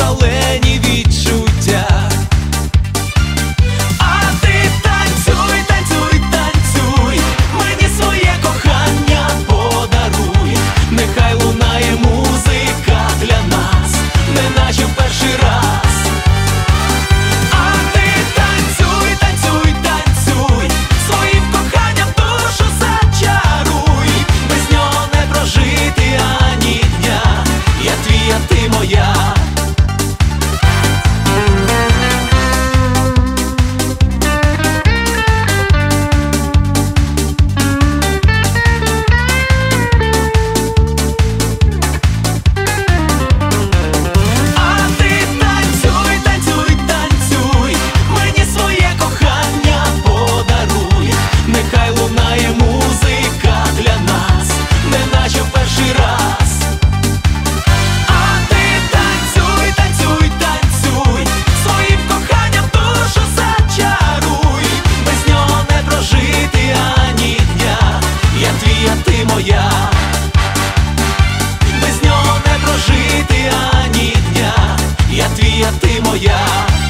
шалені відчуття. А ти танцюй, танцюй, танцюй, мені своє кохання подаруй. Нехай лунає музика для нас, неначе в перший раз. А ти танцюй, танцюй, танцюй, своїм коханням душу зачаруй. Без нього не прожити ані дня. Я твій, а ти моя. Нехай лунає музика для нас, неначе в перший раз. А ти танцюй, танцюй, танцюй, своїм коханням душу зачаруй. Без нього не прожити ані дня. Я твій, а ти моя. Без нього не прожити ані дня. Я твій, а ти моя.